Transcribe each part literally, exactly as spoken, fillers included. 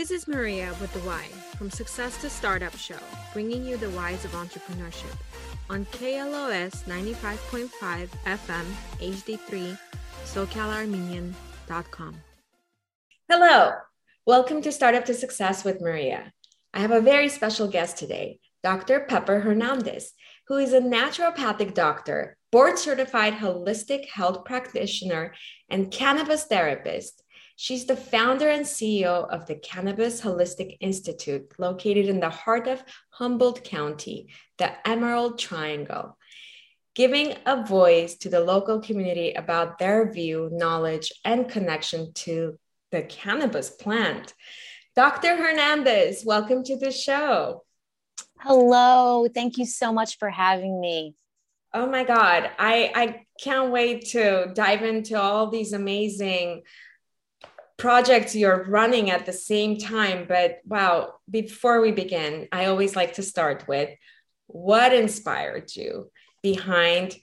This is Maria with The Why, from Success to Startup Show, bringing you the whys of entrepreneurship on K L O S ninety-five point five F M H D three, socal armenian dot com. Hello, welcome to Startup to Success with Maria. I have a very special guest today, Doctor Pepper Hernandez, who is a naturopathic doctor, board-certified holistic health practitioner, and cannabis therapist. She's the founder and C E O of the Cannabis Holistic Institute, located in the heart of Humboldt County, the Emerald Triangle, giving a voice to the local community about their view, knowledge, and connection to the cannabis plant. Doctor Hernandez, welcome to the show. Hello. Thank you so much for having me. Oh my God. I, I can't wait to dive into all these amazing projects you're running at the same time. But wow, before we begin, I always like to start with what inspired you behind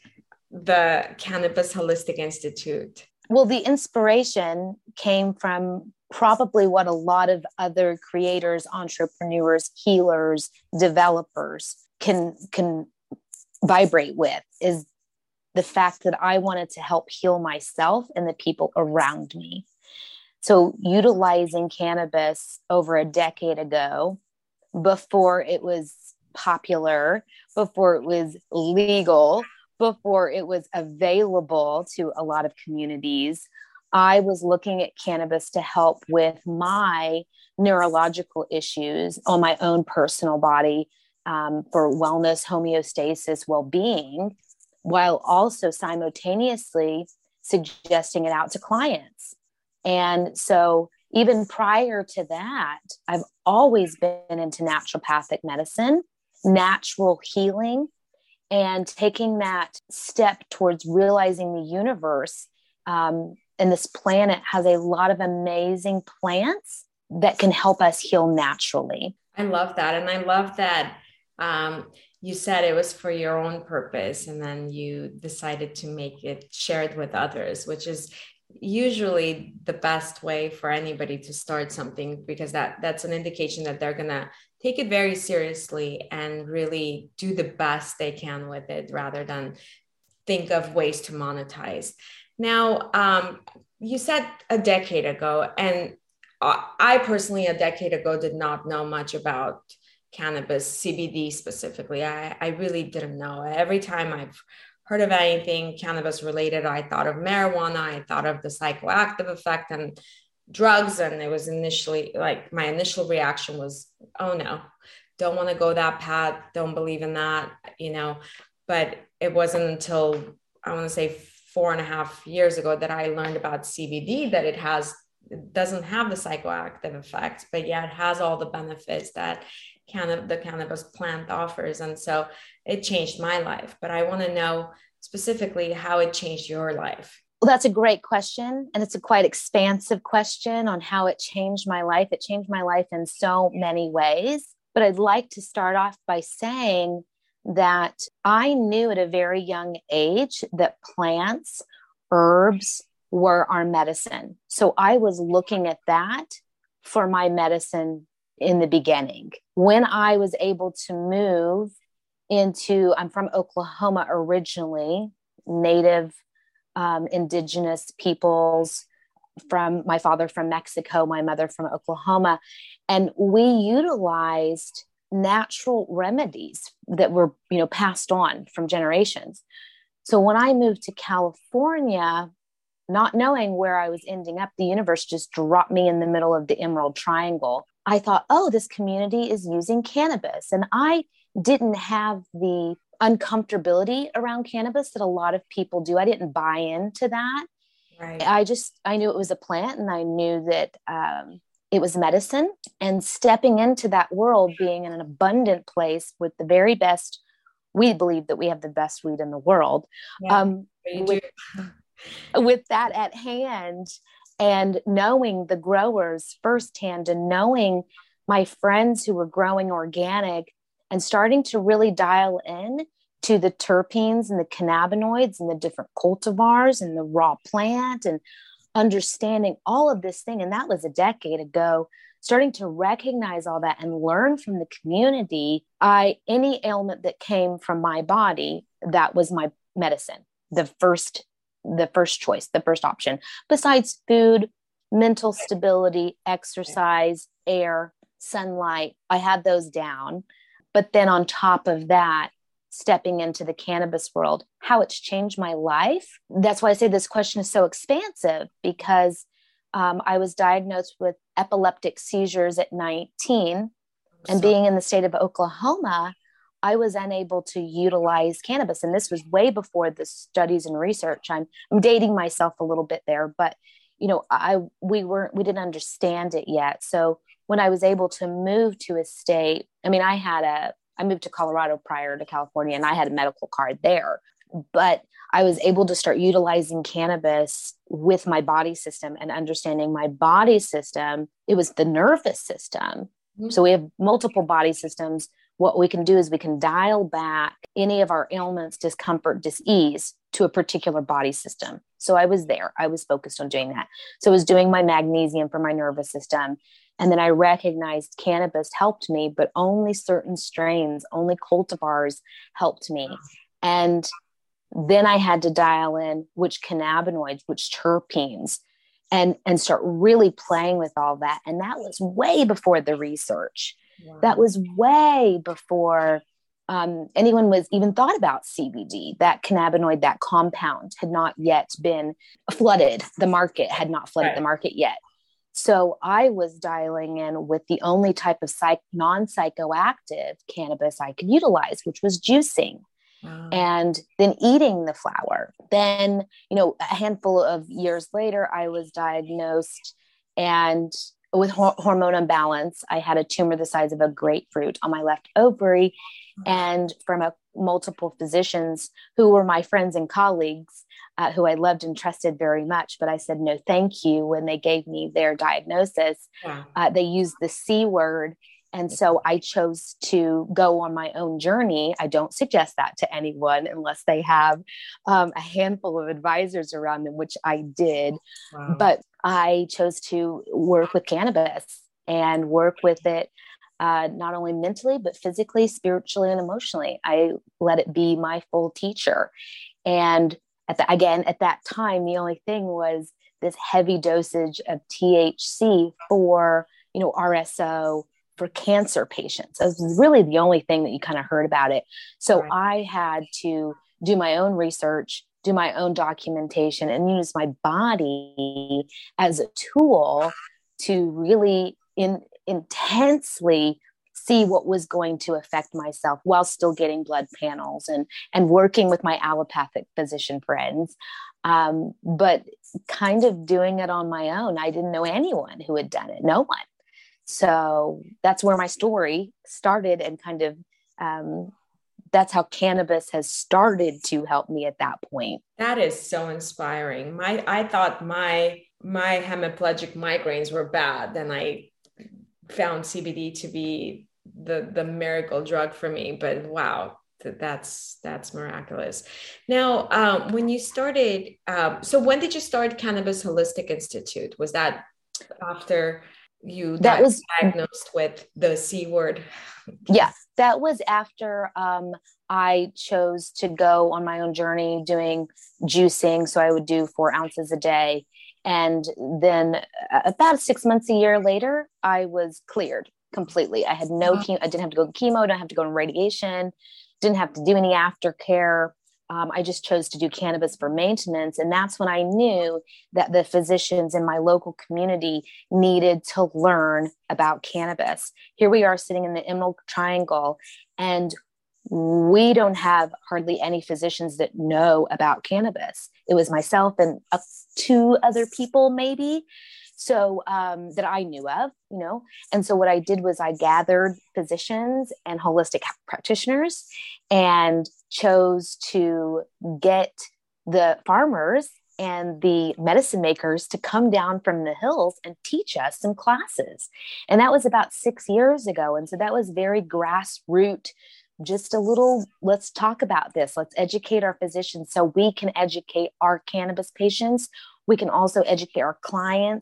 the Cannabis Holistic Institute? Well, the inspiration came from probably what a lot of other creators, entrepreneurs, healers, developers can, can vibrate with, is the fact that I wanted to help heal myself and the people around me. So utilizing cannabis over a decade ago, before it was popular, before it was legal, before it was available to a lot of communities, I was looking at cannabis to help with my neurological issues on my own personal body, um, for wellness, homeostasis, well-being, while also simultaneously suggesting it out to clients. And so even prior to that, I've always been into naturopathic medicine, natural healing, and taking that step towards realizing the universe um, and this planet has a lot of amazing plants that can help us heal naturally. I love that. And I love that um, you said it was for your own purpose, and then you decided to make it shared with others, which is usually the best way for anybody to start something, because that that's an indication that they're gonna take it very seriously and really do the best they can with it, rather than think of ways to monetize. Now, um, you said a decade ago, and I personally a decade ago did not know much about cannabis, C B D specifically. I, I really didn't know. Every time I've heard of anything cannabis related, I thought of marijuana, I thought of the psychoactive effect and drugs. And it was initially like, my initial reaction was, oh no, don't want to go that path. Don't believe in that, you know, but it wasn't until I want to say four and a half years ago that I learned about C B D, that it has, it doesn't have the psychoactive effects, but yet it has all the benefits that Canna- the cannabis plant offers. And so it changed my life, but I want to know specifically how it changed your life. Well, that's a great question. And it's a quite expansive question on how it changed my life. It changed my life in so many ways, but I'd like to start off by saying that I knew at a very young age that plants, herbs were our medicine. So I was looking at that for my medicine in the beginning. When I was able to move into, I'm from Oklahoma originally, native um, indigenous peoples, from my father from Mexico, my mother from Oklahoma. And we utilized natural remedies that were, you know, passed on from generations. So when I moved to California, not knowing where I was ending up, the universe just dropped me in the middle of the Emerald Triangle. I thought, oh, this community is using cannabis. And I didn't have the uncomfortability around cannabis that a lot of people do. I didn't buy into that. Right. I just, I knew it was a plant, and I knew that um, it was medicine. And stepping into that world, being in an abundant place with the very best, we believe that we have the best weed in the world. Yeah, um, with, with that at hand, and knowing the growers firsthand, and knowing my friends who were growing organic, and starting to really dial in to the terpenes and the cannabinoids and the different cultivars and the raw plant, and understanding all of this thing. And that was a decade ago. starting to recognize all that and learn from the community, I, any ailment that came from my body, that was my medicine. The first, the first choice, the first option, besides food, mental stability, exercise, air, sunlight. I had those down. But then on top of that, stepping into the cannabis world, how it's changed my life. That's why I say this question is so expansive, because um, I was diagnosed with epileptic seizures at nineteen. And So- being in the state of Oklahoma, I was unable to utilize cannabis. And this was way before the studies and research. I'm, I'm dating myself a little bit there, but you know, I, we weren't, we didn't understand it yet. So when I was able to move to a state, I mean, I had a, I moved to Colorado prior to California, and I had a medical card there, but I was able to start utilizing cannabis with my body system and understanding my body system. It was the nervous system. Mm-hmm. So we have multiple body systems. What we can do is we can dial back any of our ailments, discomfort, dis-ease to a particular body system. So I was there. I was focused on doing that. So I was doing my magnesium for my nervous system. And then I recognized cannabis helped me, but only certain strains, only cultivars helped me. And then I had to dial in which cannabinoids, which terpenes, and, and start really playing with all that. And that was way before the research. Wow. That was way before um, anyone was even thought about C B D. That cannabinoid, that compound had not yet been flooded. The market had not flooded right. the market yet. So I was dialing in with the only type of psych- non-psychoactive cannabis I could utilize, which was juicing. Wow. And then eating the flower. Then, you know, a handful of years later, I was diagnosed and with ho- hormone imbalance. I had a tumor the size of a grapefruit on my left ovary. And from a, multiple physicians who were my friends and colleagues, uh, who I loved and trusted very much. But I said, no, thank you. When they gave me their diagnosis, yeah. uh, they used the C word. And so I chose to go on my own journey. I don't suggest that to anyone unless they have um, a handful of advisors around them, which I did. Wow. But I chose to work with cannabis and work with it uh, not only mentally, but physically, spiritually, and emotionally. I let it be my full teacher. And at the, again, at that time, the only thing was this heavy dosage of T H C for, you know, R S O, for cancer patients. That was really the only thing that you kind of heard about it. So right. I had to do my own research, do my own documentation, and use my body as a tool to really in, intensely see what was going to affect myself while still getting blood panels and, and working with my allopathic physician friends. Um, but kind of doing it on my own. I didn't know anyone who had done it. No one. So that's where my story started, and kind of um, that's how cannabis has started to help me at that point. That is so inspiring. My, I thought my my hemiplegic migraines were bad, and I found C B D to be the the miracle drug for me. But wow, that's that's miraculous. Now, um, when you started, um, so when did you start Cannabis Holistic Institute? Was that after you that di- was diagnosed with the C word? Yeah, that was after um, I chose to go on my own journey doing juicing. So I would do four ounces a day. And then uh, about six months, a year later, I was cleared completely. I had no, chemo, I didn't have to go to chemo, didn't have to go on radiation, didn't have to do any aftercare. Um, I just chose to do cannabis for maintenance. And that's when I knew that the physicians in my local community needed to learn about cannabis. Here we are sitting in the Emerald Triangle, and we don't have hardly any physicians that know about cannabis. It was myself and uh, two other people maybe. So um, that I knew of, you know, and so what I did was I gathered physicians and holistic practitioners and chose to get the farmers and the medicine makers to come down from the hills and teach us some classes. And that was about six years ago. And so that was very grassroots, just a little, let's talk about this. Let's educate our physicians so we can educate our cannabis patients. We can also educate our clients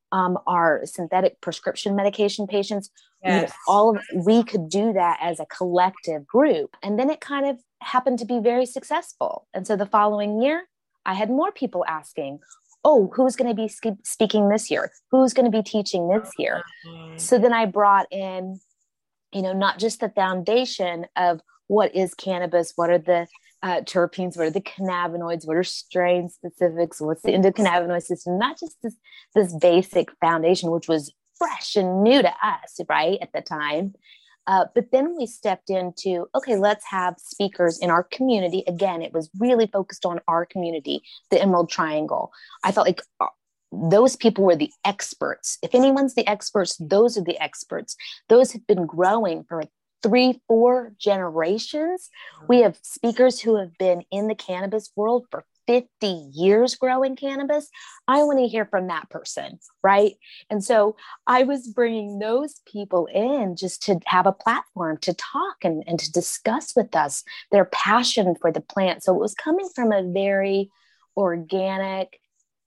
um, our synthetic prescription medication patients. You know, Yes. all of we could do that as a collective group. And then it kind of happened to be very successful. And so the following year, I had more people asking, oh, who's going to be sk- speaking this year? Who's going to be teaching this year? Mm-hmm. So then I brought in, you know, not just the foundation of what is cannabis, what are the uh, terpenes, what are the cannabinoids, what are strain specifics, what's the endocannabinoid system, not just this, this basic foundation, which was fresh and new to us, right, at the time. Uh, but then we stepped into, okay, let's have speakers in our community. Again, it was really focused on our community, the Emerald Triangle. I felt like uh, those people were the experts. If anyone's the experts, those are the experts. Those have been growing for three, four generations. We have speakers who have been in the cannabis world for fifty years growing cannabis. I want to hear from that person, right? And so I was bringing those people in just to have a platform to talk and, and to discuss with us their passion for the plant. So it was coming from a very organic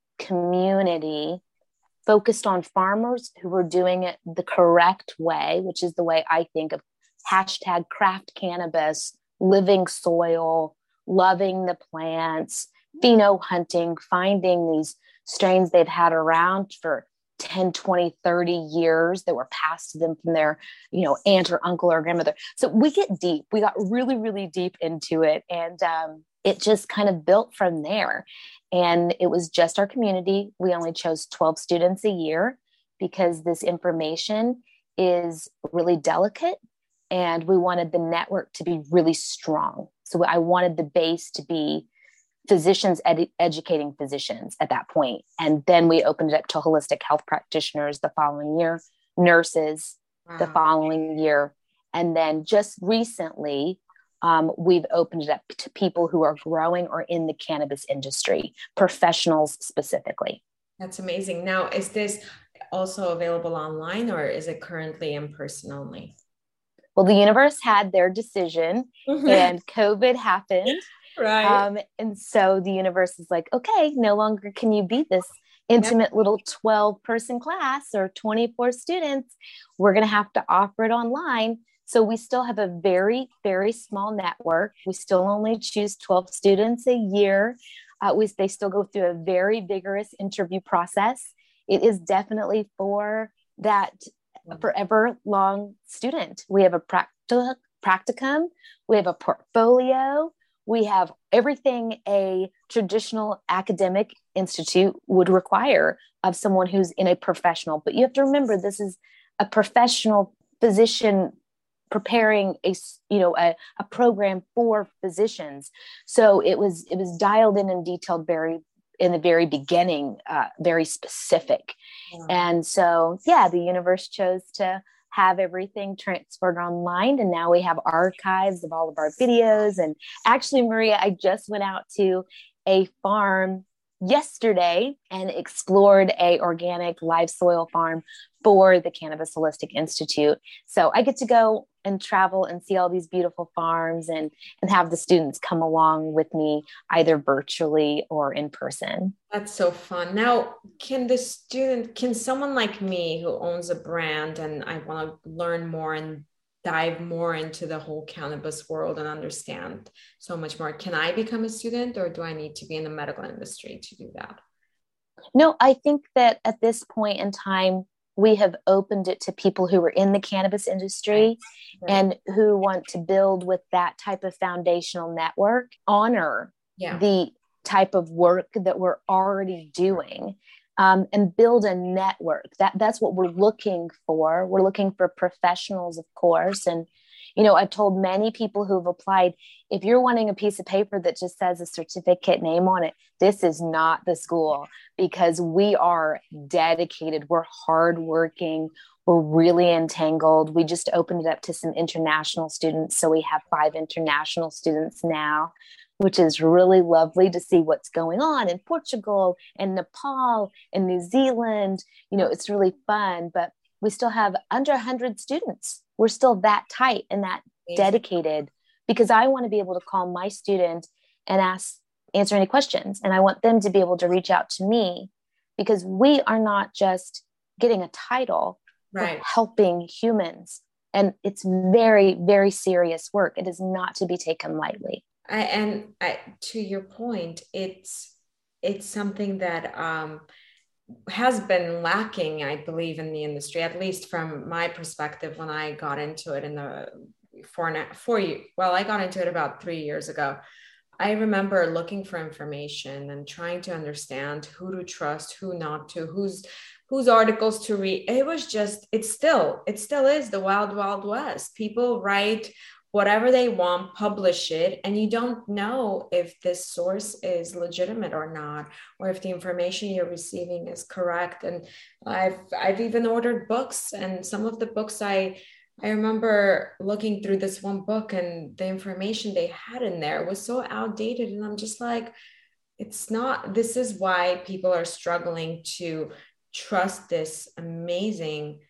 community focused on farmers who were doing it the correct way, which is the way I think of hashtag craft cannabis, living soil, loving the plants, pheno hunting, finding these strains they've had around for ten, twenty, thirty years that were passed to them from their, you know, aunt or uncle or grandmother. So we get deep. We got really, really deep into it. And um, it just kind of built from there. And it was just our community. We only chose twelve students a year because this information is really delicate. And we wanted the network to be really strong. So I wanted the base to be physicians ed- educating physicians at that point. And then we opened it up to holistic health practitioners the following year, nurses Wow. the following year. And then just recently, um, we've opened it up to people who are growing or in the cannabis industry, professionals specifically. That's amazing. Now, is this also available online or is it currently in person only? Well, the universe had their decision and COVID happened. Right. Um, and so the universe is like, okay, no longer can you be this intimate yep. little twelve person class or twenty-four students. We're going to have to offer it online. So we still have a very, very small network. We still only choose twelve students a year. Uh, we, they still go through a very vigorous interview process. It is definitely for that forever long student. We have a practi- practicum. We have a portfolio. We have everything a traditional academic institute would require of someone who's in a professional. But you have to remember, this is a professional physician preparing a, you know, a, a program for physicians. So it was, it was dialed in and detailed very in the very beginning, uh, very specific. Yeah. And so, yeah, the universe chose to have everything transferred online. And now we have archives of all of our videos. And actually, Maria, I just went out to a farm yesterday and explored a organic live soil farm for the Cannabis Holistic Institute. So I get to go and travel and see all these beautiful farms and, and have the students come along with me either virtually or in person. That's so fun. Now, can the student, can someone like me who owns a brand and I want to learn more and dive more into the whole cannabis world and understand so much more, can I become a student or do I need to be in the medical industry to do that? No, I think that at this point in time, we have opened it to people who are in the cannabis industry right. and who want to build with that type of foundational network, honor yeah. the type of work that we're already doing, um, and build a network. That that's what we're looking for. We're looking for professionals, of course. And, you know, I've told many people who've applied, if you're wanting a piece of paper that just says a certificate name on it, this is not the school, because we are dedicated. We're hardworking. We're really entangled. We just opened it up to some international students. So we have five international students now, which is really lovely to see what's going on in Portugal and Nepal and New Zealand. You know, it's really fun, but we still have under one hundred students. We're still that tight and that dedicated, because I want to be able to call my student and ask, answer any questions. And I want them to be able to reach out to me, because we are not just getting a title. Right. We're helping humans. And it's very, very serious work. It is not to be taken lightly. I, and I, to your point, it's it's something that um, has been lacking, I believe, in the industry, at least from my perspective. When I got into it in the four, four well, I got into it about three years ago. I remember looking for information and trying to understand who to trust, who not to, who's whose articles to read. It was just, it's still, it still is the wild, wild west. People write whatever they want, publish it, and you don't know if this source is legitimate or not, or if the information you're receiving is correct. And I've I've even ordered books, and some of the books I I remember looking through this one book, and the information they had in there was so outdated, and I'm just like, it's not. This is why people are struggling to trust this amazing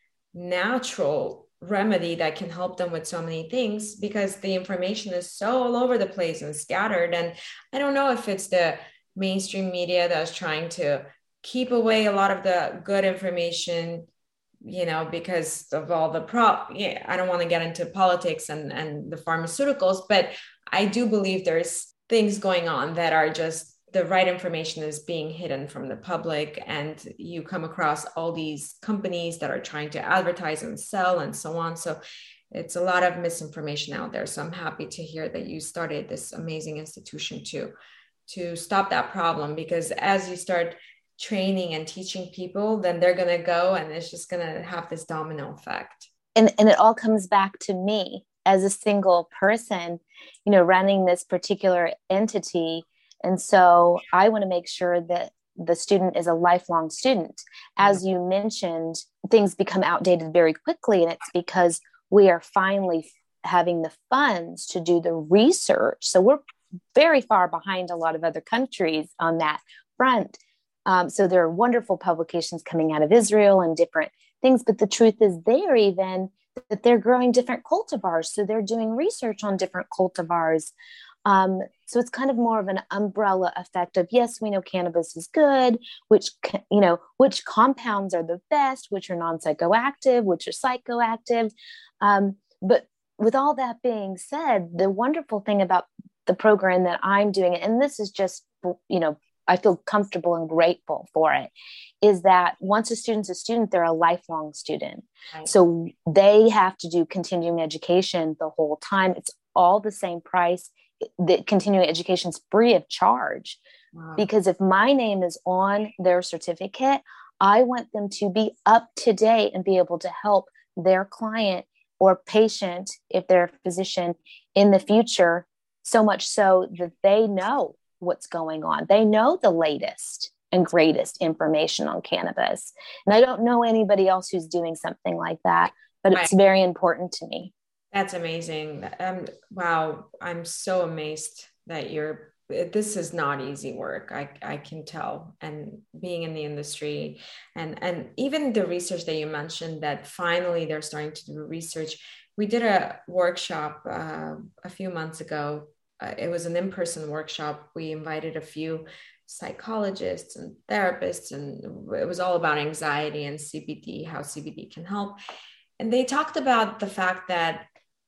natural remedy that can help them with so many things, because the information is so all over the place and scattered. And I don't know if it's the mainstream media that's trying to keep away a lot of the good information, you know, because of all the prop. Yeah, I don't want to get into politics and, and the pharmaceuticals, but I do believe there's things going on that are just the right information is being hidden from the public, and you come across all these companies that are trying to advertise and sell and so on. So it's a lot of misinformation out there. So I'm happy to hear that you started this amazing institution to, to stop that problem, because as you start training and teaching people, then they're going to go, and it's just going to have this domino effect. And, and it all comes back to me as a single person, you know, running this particular entity. And so I want to make sure that the student is a lifelong student. As you mentioned, things become outdated very quickly, and it's because we are finally having the funds to do the research. So we're very far behind a lot of other countries on that front. Um, so there are wonderful publications coming out of Israel and different things, but the truth is they're even that they're growing different cultivars. So they're doing research on different cultivars. Um, so it's kind of more of an umbrella effect of, yes, we know cannabis is good, which, you know, which compounds are the best, which are non-psychoactive, which are psychoactive. Um, but with all that being said, the wonderful thing about the program that I'm doing, and this is just, you know, I feel comfortable and grateful for it, is that once a student's a student, they're a lifelong student. Right. So they have to do continuing education the whole time. It's all the same price. The continuing education is free of charge. Wow. Because if my name is on their certificate, I want them to be up to date and be able to help their client or patient, if they're a physician, in the future, so much so that they know what's going on. They know the latest and greatest information on cannabis. And I don't know anybody else who's doing something like that, but it's right. very important to me. That's amazing. Um, wow. I'm so amazed that you're, this is not easy work. I, I can tell. And being in the industry and, and even the research that you mentioned, that finally they're starting to do research. We did a workshop uh, a few months ago. Uh, it was an in-person workshop. We invited a few psychologists and therapists, and it was all about anxiety and C B D, how C B D can help. And they talked about the fact that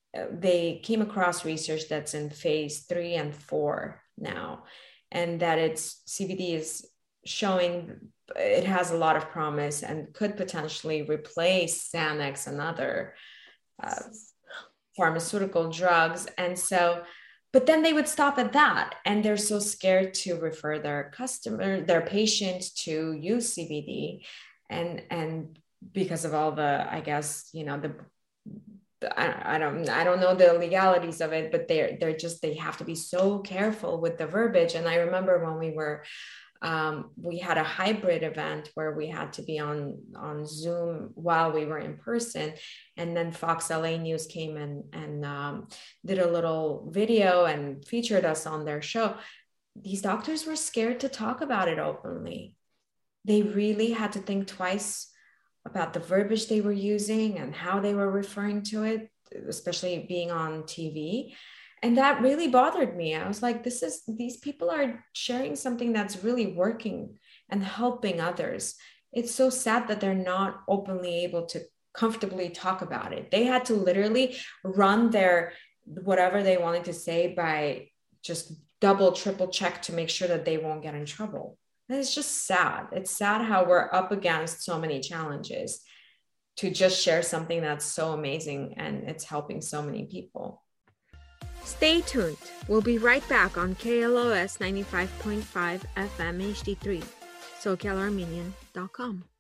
they came across research that's in phase three and four now, and that it's C B D is showing it has a lot of promise and could potentially replace Xanax and other uh, pharmaceutical drugs. And so, but then they would stop at that, and they're so scared to refer their customer, their patients to use C B D, and and because of all the, I guess, you know, the I, I don't I don't know the legalities of it, but they're they're just they have to be so careful with the verbiage. And I remember when we were um, we had a hybrid event where we had to be on on Zoom while we were in person, and then Fox L A News came and and um, did a little video and featured us on their show. These doctors were scared to talk about it openly. They really had to think twice about the verbiage they were using and how they were referring to it, especially being on T V. And that really bothered me. I was like, this is, these people are sharing something that's really working and helping others. it's so sad that they're not openly able to comfortably talk about it. They had to literally run their whatever they wanted to say by just double, triple check to make sure that they won't get in trouble. And it's just sad. It's sad how we're up against so many challenges to just share something that's so amazing and it's helping so many people. Stay tuned. We'll be right back on K L O S ninety-five point five F M H D three, SoCal Armenian dot com.